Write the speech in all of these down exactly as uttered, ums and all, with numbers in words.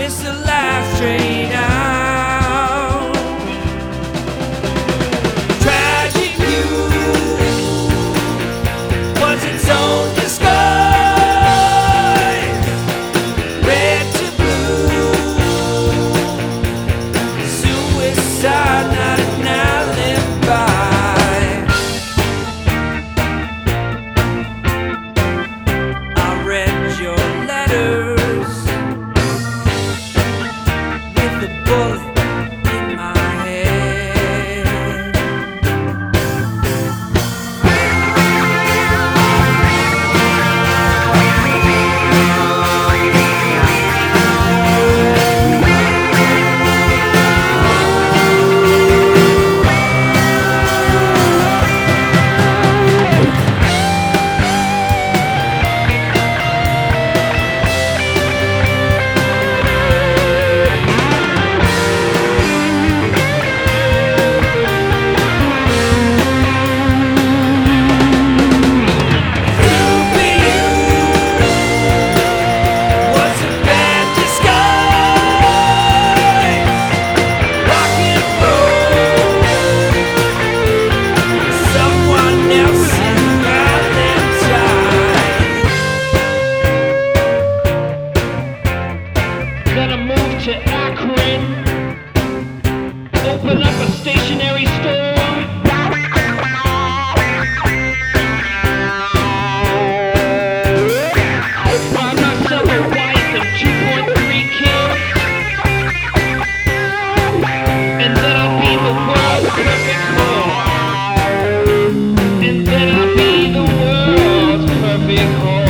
miss the last train out. Tragic youth was its own disguise. Red to blue, suicide not an alibi. I read your letters with a bullet in my head. Gonna move to Akron, open up a stationery store. Buy myself a wife and two point three kids, and then I'll be the world's perfect whore. And then I'll be the world's perfect whore.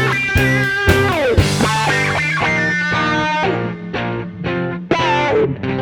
Bye.